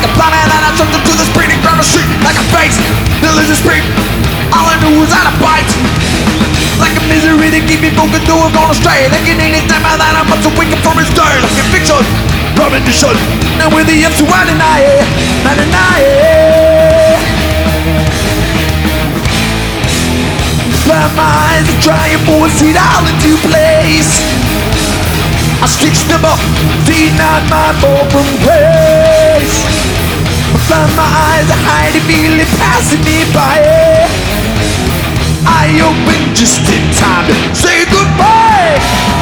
like a blind man, and I jumped into the speeding down the street like a face. The lizard scream. All I knew was how to bite. Like a misery that keep me focused, though I'm gonna stray. Like an anytime I that I'm up to wake up from his day. Like a fiction, premonition. Now with the F to I deny it, I deny it. Blind my eyes and trying for a seat all into place. I stitched them up, denied my ballroom place. Blind my eyes, I hide it, feeling passing me by. I open just in time to say goodbye.